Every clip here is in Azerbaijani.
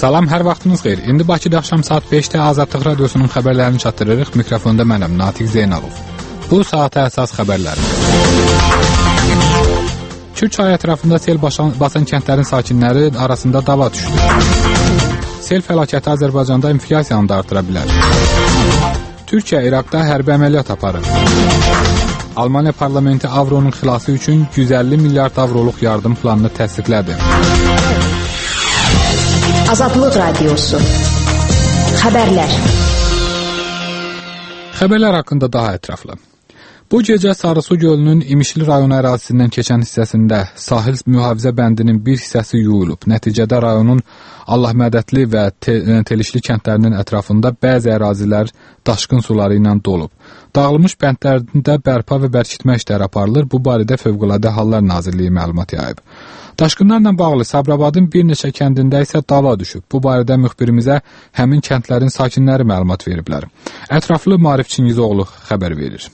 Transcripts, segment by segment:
Salam, hər vaxtınız xeyir. İndi Bakıda axşam saat 5-də Azadlıq Radiosunun xəbərlərini çatdırırıq. Mikrofonda mənəm, Natiq Zeynalov. Bu saata əsas xəbərlər. Kür çayı ətrafında sel basan kəndlərin sakinləri arasında dava düşdü. Sel fəlakəti Azərbaycanda inflyasiyanı da artıra bilər. Türkiyə İraqda hərbi əməliyyat aparır. Almaniya parlamenti avronun xilası üçün 150 milyard avroluq yardım planını təsdiqlədi. Azadlıq Radiosu. Xəbərlər. Xəbərlər haqqında daha ətraflı. Bu gecə Sarısu gölünün İmişli rayonu ərazisindən keçən hissəsində sahil mühafizə bəndinin bir hissəsi yuyulub. Nəticədə rayonun Allahmədətli və Telişli kəndlərinin ətrafında bəzi ərazilər daşqın suları ilə dolub. Dağılmış bəndlərində bərpa və bərkitmə işləri aparılır. Bu barədə Fövqəladə Hallar Nazirliyi məlumat yayıb. Daşqınlarla bağlı Sabirabadın bir neçə kəndində isə dava düşüb. Bu barədə müxbirimizə həmin kəndlərin sakinləri məlumat veriblər. Ətraflı Maarif Çingizoğlu xəbər verir.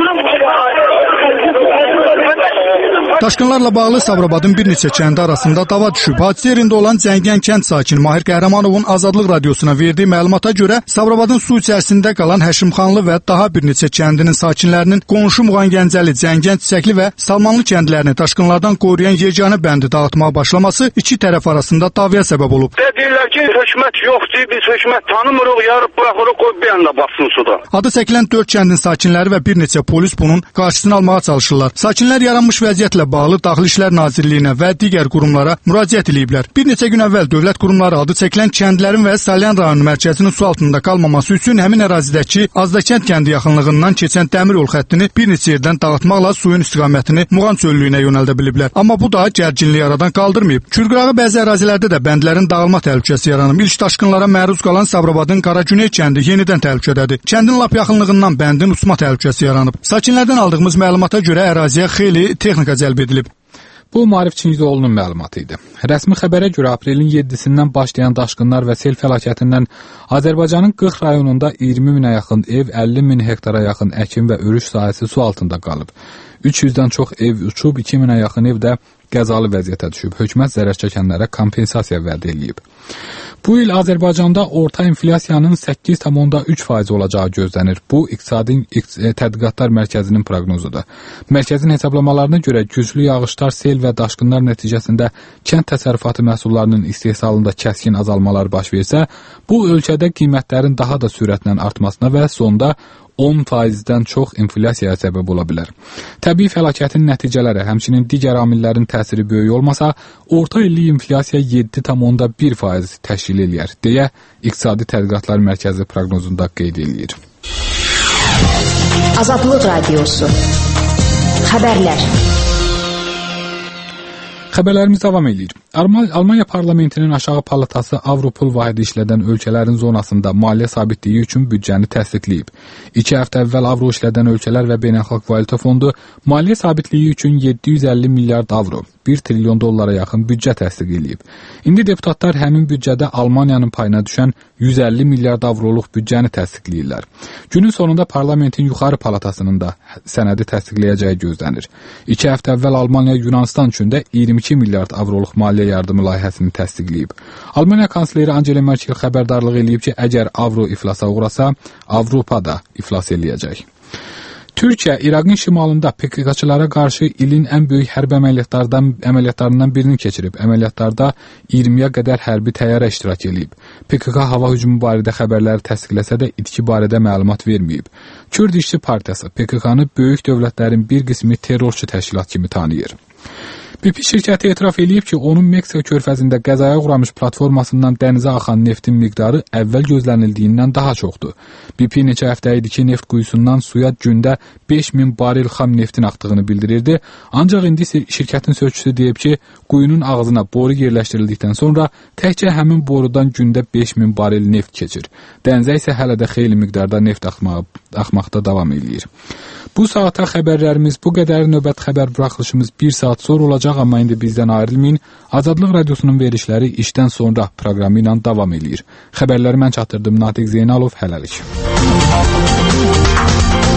Daşqınlarla bağlı Sabirabadın bir neçə kəndi arasında dava düşüb. Hadisə yerində olan Cəngən kənd sakini Mahir Qəhrəmanovun Azadlıq Radiosuna verdiyi məlumata görə Sabirabadın su içərisində qalan Həşimxanlı və daha bir neçə kəndinin sakinlərinin qonşu Muğan Gəncəli, Cəngən, Çiçəkli və Salmanlı kəndlərini daşqınlardan qoruyan yeganə bəndi dağıtmağa başlaması iki tərəf arasında davaya səbəb olub. Deyirlər ki, hökumət yoxdur, biz hökumət tanımırıq, yarıb buraxırıq, qoy bir anda batsın suda. Adı çəkilən 4 kəndin sakinləri və bir neçə polis bunun qarşısını almağa çalışırlar. Sakinlər yaranmış vəziyyətlə bağlı Daxili İşlər Nazirliyinə və digər qurumlara müraciət ediblər. Bir neçə gün əvvəl dövlət qurumları adı çəkilən kəndlərin və Salyan rayonu mərkəzinin su altında qalmaması üçün həmin ərazidəki Azdakənd kəndi yaxınlığından keçən dəmir yol xəttini bir neçə yerdən dağıtmaqla suyun istiqamətini Muğan çöllüyünə yönəldə biliblər. Amma bu da gərginliyi aradan qaldırmayıb. Kürqırağı bəzi ərazilərdə də bəndlərin dağılma təhlükəsi yaranıb. İlk daşqınlara məruz qalan Sabirabadın Qaragüney kəndi yenidən təhlükədədir. Kəndin lap yaxınlığından bəndin uçma təhlükəsi yaranıb. Sakinlərdən aldığımız məlumata görə əraziyə xeyli texnika cəlb edilib. Bu Maarif Çingizoğlu'nun məlumatı idi. Rəsmi xəbərə görə aprelin 7-sindən başlayan daşqınlar və sel fəlakətindən Azərbaycanın 40 rayonunda 20 minə yaxın ev, 50 min hektara yaxın əkin və örüş sahəsi su altında qalıb. 300-dən çox ev uçub, 2 minə yaxın ev də qəzalı vəziyyətə düşüb. Hökumət zərər çəkənlərə kompensasiya vəd edilib. Bu il Azərbaycanda orta inflyasiyanın 8,3% olacağı gözlənir. Bu, İqtisadi Tədqiqatlar Mərkəzinin proqnozudur. Mərkəzin hesablamalarına görə güclü yağışlar, sel və daşqınlar nəticəsində kənd təsərrüfatı məhsullarının istehsalında kəskin azalmalar baş versə, bu ölkədə qiymətlərin daha da sürətlə artmasına və sonda 10%-dən çox inflyasiyaya səbəb ola bilər. Təbii fəlakətin nəticələri, həmçinin digər amillərin təsiri böyük olmasa, orta illik inflyasiya 7,1% təşkil edir, deyə İqtisadi Tədqiqatlar Mərkəzi proqnozunda qeyd edilir. Azadlıq Radiosu. Xəbərlər. Xəbərlərimiz davam edir. Almaniya parlamentinin aşağı palatası Avropol vahidi işlədən ölkələrin zonasında maliyyə sabitliyi üçün büdcəni təsdiqləyib. 2 həftə əvvəl avro işlədən ölkələr və Beynəlxalq Valyuta Fondu maliyyə sabitliyi üçün 750 milyard avro, 1 trilyon dollara yaxın büdcə təsdiq edib. İndi deputatlar həmin büdcədə Almaniyanın payına düşən 150 milyard avroluq büdcəni təsdiqləyirlər. Günün sonunda parlamentin yuxarı palatasının da sənədi təsdiqləyəcəyi gözlənir. 2 həftə əvvəl Almaniya Yunanistan üçün də 22 milyard avroluq maliyyə yardımı layihəsini təsdiqləyib. Almaniya kansleri Angela Merkel xəbərdarlıq edib ki, əgər avro iflasa uğrasa, Avropa da iflas eləyəcək. Türkiyə, İraqın şimalında PKK-çılara qarşı ilin ən böyük hərbi əməliyyatlarından birini keçirib. Əməliyyatlarda 20-yə qədər hərbi təyyarə iştirak edib. PKK hava hücumu barədə xəbərləri təsdiqləsə də itki barədə məlumat verməyib. Kürd İşçi Partiyası PKK-nı böyük dövlətlərin bir qismi terrorçu təşkilat kimi tanıyır. BP şirkəti etiraf edib ki, onun Meksika körfəzində qəzaya uğramış platformasından dənizə axan neftin miqdarı əvvəl gözlənildiyindən daha çoxdur. BP neçə həftə idi ki, neft quyusundan suya gündə 5000 barel xam neftin axdığını bildirirdi. Ancaq indi şirkətin sözçüsü deyib ki, quyunun ağzına boru yerləşdirildikdən sonra təkcə həmin borudan gündə 5000 barel neft keçir. Dənizə isə hələ də xeyli miqdarda neft axmaqda davam edir. Bu saata xəbərlərimiz bu qədər. Növbət xəbər buraxılışımız 1 saat sonra olacaq, amma indi bizdən ayrılmayın. Azadlıq Radiosunun verişləri işdən sonra proqramı ilə davam edir. Xəbərləri mən çatdırdım, Natiq Zeynalov, hələlik.